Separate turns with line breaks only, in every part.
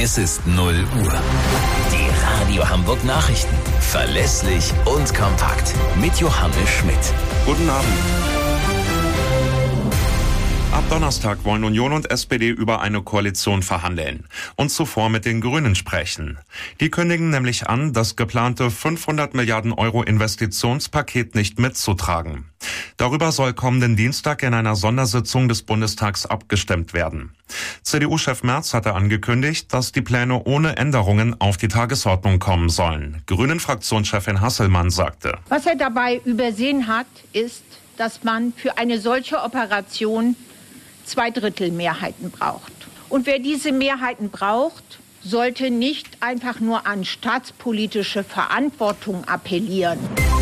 Es ist 0 Uhr. Die Radio Hamburg Nachrichten. Verlässlich und kompakt. Mit Johannes Schmidt.
Guten Abend. Ab Donnerstag wollen Union und SPD über eine Koalition verhandeln und zuvor mit den Grünen sprechen. Die kündigen nämlich an, das geplante 500 Milliarden Euro Investitionspaket nicht mitzutragen. Darüber soll kommenden Dienstag in einer Sondersitzung des Bundestags abgestimmt werden. CDU-Chef Merz hatte angekündigt, dass die Pläne ohne Änderungen auf die Tagesordnung kommen sollen. Grünen-Fraktionschefin Hasselmann sagte:
Was er dabei übersehen hat, ist, dass man für eine solche Operation 2/3 Mehrheiten braucht. Und wer diese Mehrheiten braucht, sollte nicht einfach nur an staatspolitische Verantwortung appellieren.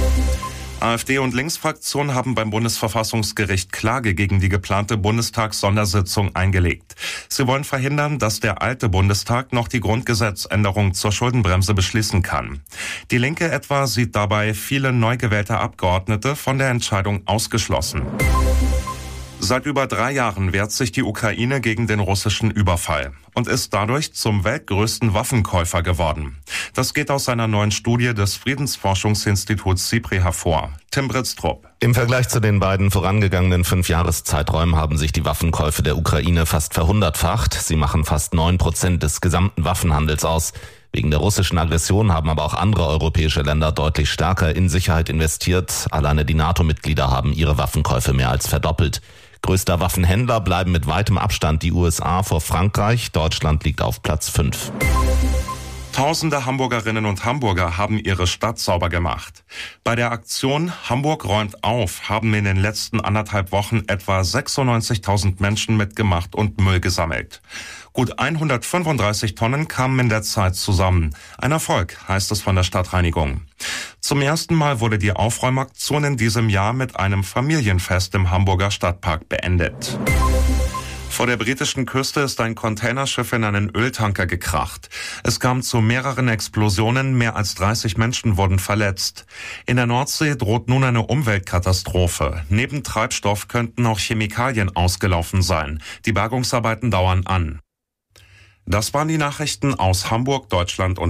AfD und Linksfraktion haben beim Bundesverfassungsgericht Klage gegen die geplante Bundestagssondersitzung eingelegt. Sie wollen verhindern, dass der alte Bundestag noch die Grundgesetzänderung zur Schuldenbremse beschließen kann. Die Linke etwa sieht dabei viele neu gewählte Abgeordnete von der Entscheidung ausgeschlossen. Seit über 3 Jahren wehrt sich die Ukraine gegen den russischen Überfall und ist dadurch zum weltgrößten Waffenkäufer geworden. Das geht aus einer neuen Studie des Friedensforschungsinstituts SIPRI hervor. Tim Britztrup.
Im Vergleich zu den beiden vorangegangenen 5-Jahres-Zeiträumen haben sich die Waffenkäufe der Ukraine fast verhundertfacht. Sie machen fast 9% des gesamten Waffenhandels aus. Wegen der russischen Aggression haben aber auch andere europäische Länder deutlich stärker in Sicherheit investiert. Alleine die NATO-Mitglieder haben ihre Waffenkäufe mehr als verdoppelt. Größter Waffenhändler bleiben mit weitem Abstand die USA vor Frankreich. Deutschland liegt auf Platz 5.
Tausende Hamburgerinnen und Hamburger haben ihre Stadt sauber gemacht. Bei der Aktion Hamburg räumt auf haben in den letzten 1,5 Wochen etwa 96.000 Menschen mitgemacht und Müll gesammelt. Gut 135 Tonnen kamen in der Zeit zusammen. Ein Erfolg, heißt es von der Stadtreinigung. Zum ersten Mal wurde die Aufräumaktion in diesem Jahr mit einem Familienfest im Hamburger Stadtpark beendet. Vor der britischen Küste ist ein Containerschiff in einen Öltanker gekracht. Es kam zu mehreren Explosionen, mehr als 30 Menschen wurden verletzt. In der Nordsee droht nun eine Umweltkatastrophe. Neben Treibstoff könnten auch Chemikalien ausgelaufen sein. Die Bergungsarbeiten dauern an. Das waren die Nachrichten aus Hamburg, Deutschland und